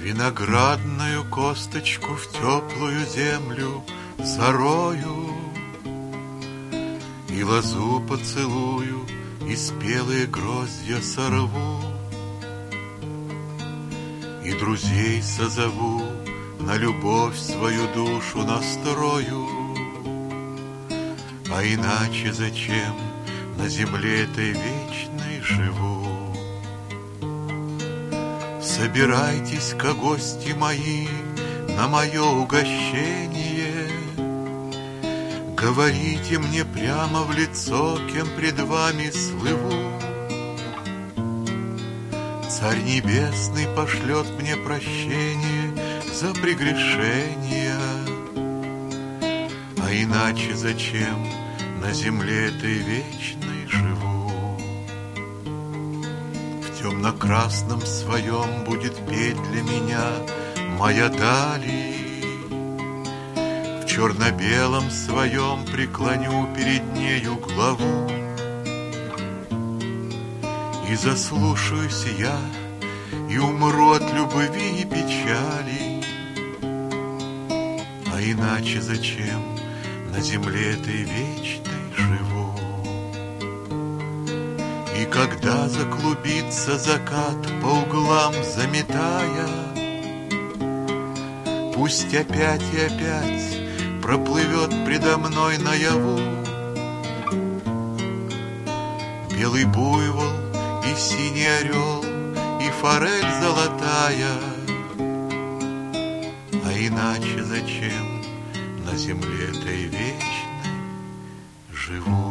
Виноградную косточку в теплую землю зарою, и лозу поцелую, и спелые гроздья сорву, и друзей созову, на любовь свою душу настрою. А иначе зачем на земле этой вечной живу? Собирайтесь-ка, гости мои, на мое угощение. Говорите мне прямо в лицо, кем пред вами слыву. Царь Небесный пошлет мне прощение за прегрешения. А иначе зачем на земле этой вечной живу? В темно-красном своем будет петь для меня моя дали, в черно-белом своем преклоню перед нею главу. И заслушаюсь я, и умру от любви и печали. А иначе зачем на земле этой вечной живу? И когда заклубится закат, по углам заметая, пусть опять и опять проплывет предо мной наяву белый буйвол и синий орел, и форель золотая. А иначе зачем на земле этой вечной живу?